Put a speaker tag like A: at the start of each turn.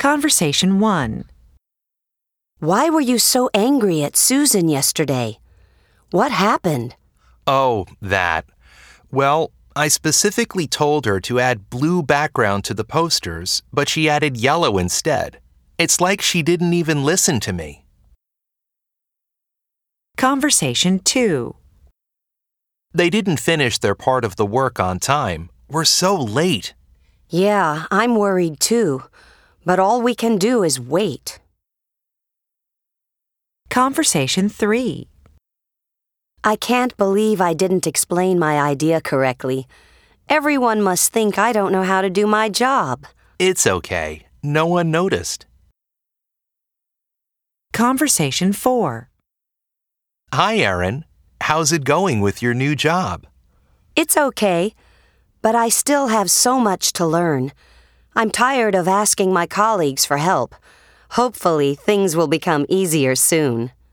A: Conversation 1.
B: Why were you so angry at Susan yesterday? What happened?
C: Oh, that. Well, I specifically told her to add blue background to the posters, but she added yellow instead. It's like she didn't even listen to me.
A: Conversation 2.
C: They didn't finish their part of the work on time. We're so late.
B: Yeah, I'm worried too. But all we can do is wait.
A: Conversation 3.
B: I can't believe I didn't explain my idea correctly. Everyone must think I don't know how to do my job.
C: It's okay. No one noticed.
A: Conversation 4.
C: Hi, Erin. How's it going with your new job?
B: It's okay, but I still have so much to learn. I'm tired of asking my colleagues for help. Hopefully, things will become easier soon.